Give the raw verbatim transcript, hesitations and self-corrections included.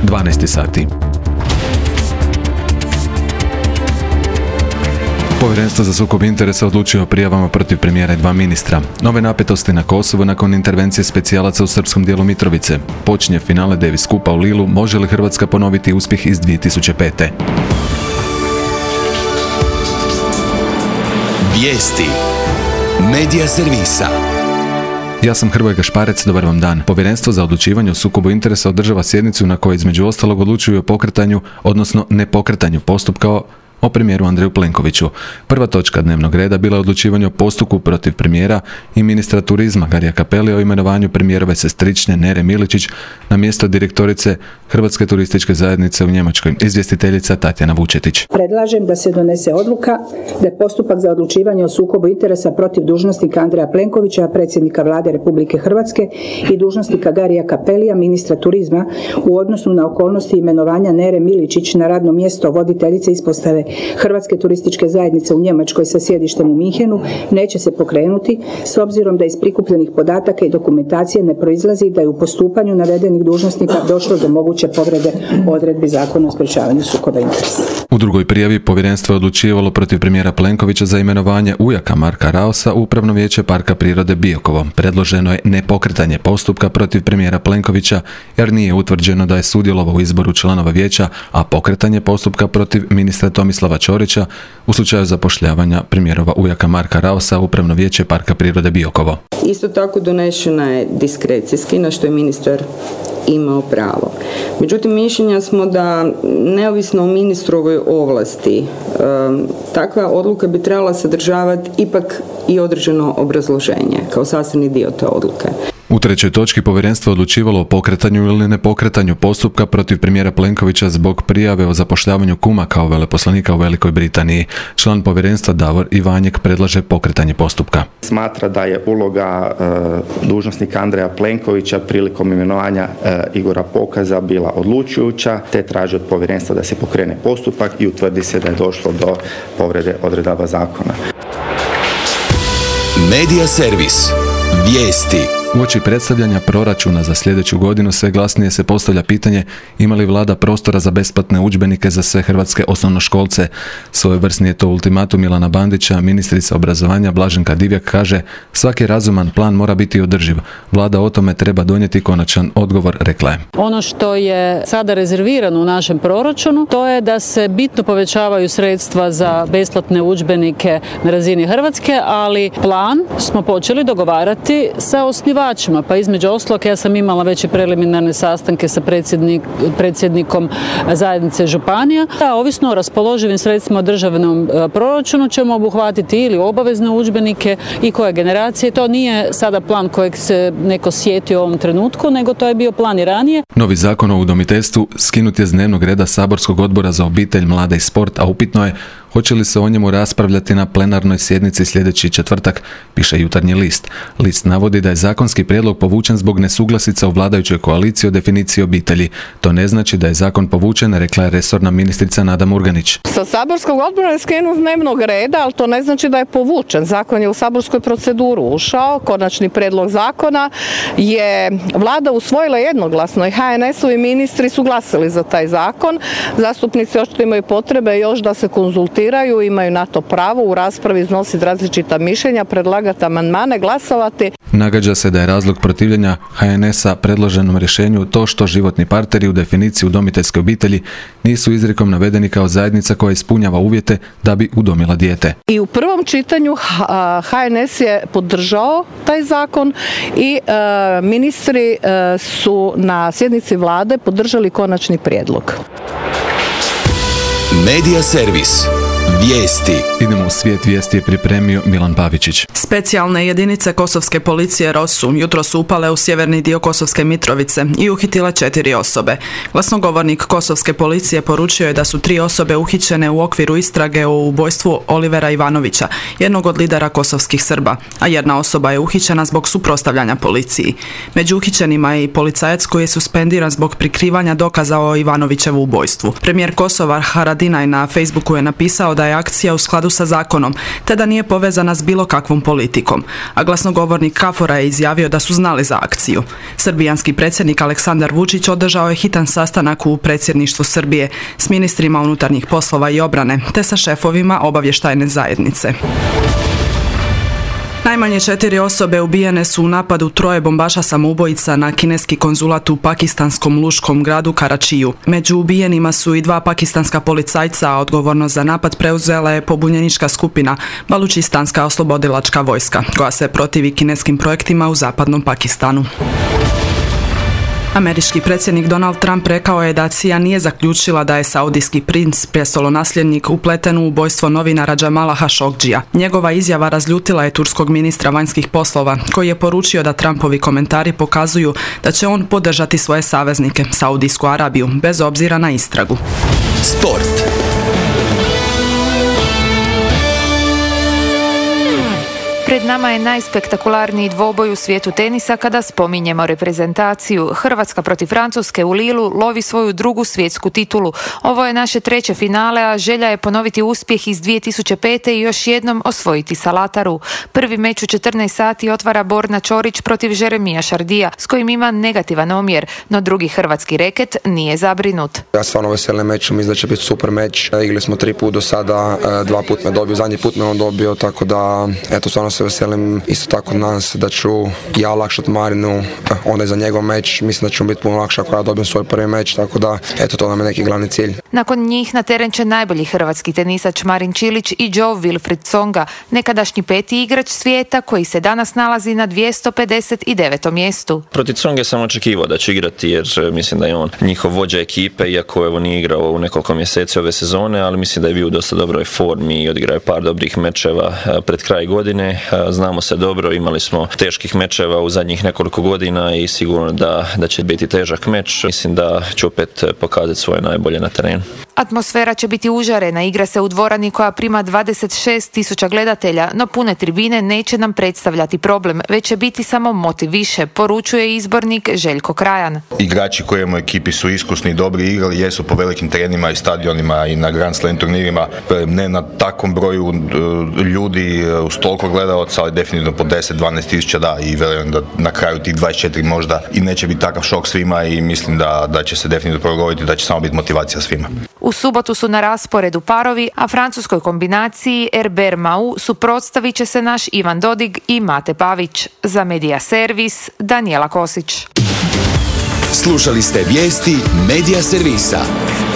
dvanaest sati. Povjerenstvo za sukob interesa odlučio o prijavama protiv premijera i dva ministra. Nove napetosti na Kosovu nakon intervencije specijalaca u srpskom dijelu Mitrovice. Počinje finale Davis Kupa u Lilu, može li Hrvatska ponoviti uspjeh iz dvije tisuće pete. Vijesti Medija servisa. Ja sam Hrvoje Gašparec, dobar vam dan. Povjerenstvo za odlučivanje o sukobu interesa održava sjednicu na kojoj između ostalog odlučuju o pokretanju, odnosno nepokretanju postupka o o premijeru Andreju Plenkoviću. Prva točka dnevnog reda bila je odlučivanje o postupku protiv premijera i ministra turizma Garija Cappellija o imenovanju premijerove sestrične Nere Miličić na mjesto direktorice Hrvatske turističke zajednice u Njemačkoj. Izvjestiteljica Tatjana Vučetić. Predlažem da se donese odluka da je postupak za odlučivanje o sukobu interesa protiv dužnosnika Andreja Plenkovića, predsjednika Vlade Republike Hrvatske, i dužnosnika Garija Cappellija, ministra turizma, u odnosu na okolnosti imenovanja Nere Miličić na radno mjesto voditeljice ispostave Hrvatske turističke zajednice u Njemačkoj sa sjedištem u Minhenu neće se pokrenuti, s obzirom da iz prikupljenih podataka i dokumentacije ne proizlazi da je u postupanju navedenih dužnosnika došlo do moguće povrede odredbi Zakona o sprječavanju sukoba interesa. U drugoj prijavi povjerenstvo je odlučivalo protiv premijera Plenkovića za imenovanje ujaka Marka Raosa u Upravno vijeće Parka prirode Biokovo. Predloženo je nepokretanje postupka protiv premijera Plenkovića jer nije utvrđeno da je sudjelovao u izboru članova vijeća, a pokretanje postupka protiv ministra Tomislava Ćorića u slučaju zapošljavanja premijerova ujaka Marka Raosa u Upravno vijeće Parka prirode Biokovo. Isto tako donešena je diskrecijski, na što je ministar imao pravo. Međutim, mišljenja smo da neovisno o ministrovoj ovlasti, takva odluka bi trebala sadržavati ipak i određeno obrazloženje kao sastavni dio te odluke. U trećoj točki povjerenstvo odlučivalo o pokretanju ili nepokretanju postupka protiv premijera Plenkovića zbog prijave o zapošljavanju kuma kao veleposlanika u Velikoj Britaniji. Član povjerenstva Davor Ivanjek predlaže pokretanje postupka. Smatra da je uloga e, dužnosnika Andreja Plenkovića prilikom imenovanja e, Igora Pokaza bila odlučujuća, te traži od povjerenstva da se pokrene postupak i utvrdi se da je došlo do povrede odredaba zakona. Medija servis. Vijesti. Uoči predstavljanja proračuna za sljedeću godinu sve glasnije se postavlja pitanje ima li vlada prostora za besplatne udžbenike za sve hrvatske osnovnoškolce. Svojevrsni je to ultimatum Milana Bandića. Ministrica obrazovanja Blaženka Divjak kaže svaki razuman plan mora biti održiv. Vlada o tome treba donijeti konačan odgovor, rekla je. Ono što je sada rezervirano u našem proračunu to je da se bitno povećavaju sredstva za besplatne udžbenike na razini Hrvatske, ali plan smo počeli dogovarati sa osnivačima. Pa između ostalog ja sam imala već i preliminarne sastanke sa predsjednik, predsjednikom zajednice županija. A ovisno o raspoloživim sredstvima u državnom proračunu ćemo obuhvatiti ili obavezne udžbenike i koje generacije. To nije sada plan kojeg se neko sjetio u ovom trenutku, nego to je bio plan i ranije. Novi zakon o udomiteljstvu skinut je s dnevnog reda saborskog odbora za obitelj, mlade i sport, a upitno je hoće li se o njemu raspravljati na plenarnoj sjednici sljedeći četvrtak, piše Jutarnji list. List navodi da je zakonski prijedlog povučen zbog nesuglasica u vladajućoj koaliciji o definiciji obitelji. To ne znači da je zakon povučen, rekla je resorna ministrica Nada Murganić. Sa saborskog odbora je skenut s dnevnog reda, ali to ne znači da je povučen. Zakon je u saborsku proceduru ušao, konačni prijedlog zakona je vlada usvojila jednoglasno i H N S-ovi ministri su glasili za taj zakon. Zastupnici očito imaju potrebe još da se konzultiraju, imaju na to pravo u raspravi iznositi različita mišljenja, predlagati amandmane, glasovati. Nagađa se da je razlog protivljenja H N S-a predloženom rješenju to što životni partneri u definiciji udomiteljske obitelji nisu izrijekom navedeni kao zajednica koja ispunjava uvjete da bi udomila dijete. I u prvom čitanju H N S je podržao taj zakon i e, ministri e, su na sjednici vlade podržali konačni prijedlog. Medija servis. Vijesti. Idemo u svijet, vijesti je pripremio Milan Pavičić. Specijalne jedinice kosovske policije ROSU jutro su upale u sjeverni dio Kosovske Mitrovice i uhitile četiri osobe. Glasnogovornik kosovske policije poručio je da su tri osobe uhićene u okviru istrage o ubojstvu Olivera Ivanovića, jednog od lidera kosovskih Srba, a jedna osoba je uhićena zbog suprotstavljanja policiji. Među uhićenima je i policajac koji je suspendiran zbog prikrivanja dokaza o Ivanovićevu ubojstvu. Premijer Kosova Haradinaj na Facebooku je napisao da je akcija u skladu sa zakonom, te da nije povezana s bilo kakvom politikom. A glasnogovornik KFOR-a je izjavio da su znali za akciju. Srbijanski predsjednik Aleksandar Vučić održao je hitan sastanak u predsjedništvu Srbije s ministrima unutarnjih poslova i obrane, te sa šefovima obavještajne zajednice. Najmanje četiri osobe ubijene su u napadu troje bombaša samoubojica na kineski konzulat u pakistanskom luškom gradu Karačiju. Među ubijenima su i dva pakistanska policajca, a odgovornost za napad preuzela je pobunjenička skupina Balučistanska oslobodilačka vojska, koja se protivi kineskim projektima u zapadnom Pakistanu. Američki predsjednik Donald Trump rekao je da C I A nije zaključila da je saudijski princ, prestolonasljednik, upleten u ubojstvo novinara Jamala Khashoggia. Njegova izjava razljutila je turskog ministra vanjskih poslova, koji je poručio da Trumpovi komentari pokazuju da će on podržati svoje saveznike, Saudijsku Arabiju, bez obzira na istragu. Sport. Pred nama je najspektakularniji dvoboj u svijetu tenisa kada spominjemo reprezentaciju. Hrvatska protiv Francuske u Lilu lovi svoju drugu svjetsku titulu. Ovo je naše treće finale, a želja je ponoviti uspjeh iz dvije tisuće pete i još jednom osvojiti Salataru. Prvi meč u četrnaest sati otvara Borna Ćorić protiv Jeremija Šardija, s kojim ima negativan omjer, no drugi hrvatski reket nije zabrinut. Ja stvarno veselim mečom, mislim da će biti super meč. Igrali smo tri put do sada, dva put me dobio, zadnji put me on dobio, tako da eto, stvarno se veselim. Isto tako nadam se da ću ja olakšati Marinu, onda je za njegov meč, mislim da ću biti puno lakše ako ja dobijem svoj prvi meč, tako da eto, to nam je neki glavni cilj. Nakon njih na teren će najbolji hrvatski tenisač Marin Čilić i Joe Wilfried Tsonga, nekadašnji peti igrač svijeta koji se danas nalazi na dvjesto pedeset devetom mjestu. Protiv Tsonge sam očekivao da će igrati jer mislim da je on njihov vođa ekipe, iako evo nije igrao u nekoliko mjeseci ove sezone, ali mislim da je bio u dosta dobroj formi i odigrao je par dobrih mečeva pred kraj godine. Znamo se dobro, imali smo teških mečeva u zadnjih nekoliko godina i sigurno da, da će biti težak meč. Mislim da će opet pokazati svoje najbolje na terenu. Atmosfera će biti užarena, igra se u dvorani koja prima dvadeset šest tisuća gledatelja, no pune tribine neće nam predstavljati problem, već će biti samo motiv više, poručuje izbornik Željko Krajan. Igrači koji imamo u ekipi su iskusni, dobri igrali, jesu po velikim terenima i stadionima i na Grand Slam turnirima, ne na takvom broju ljudi uz toliko gledalaca, ali definitivno po deset do dvanaest tisuća da, i vjerujem da na kraju tih dvadeset četiri možda i neće biti takav šok svima i mislim da, da će se definitivno progovoriti, da će samo biti motivacija svima. U subotu su na rasporedu parovi, a francuskoj kombinaciji Herbert Mau suprotstavit će se naš Ivan Dodig i Mate Pavić. Za Medija Servis, Danijela Kosić. Slušali ste vijesti Medija Servisa.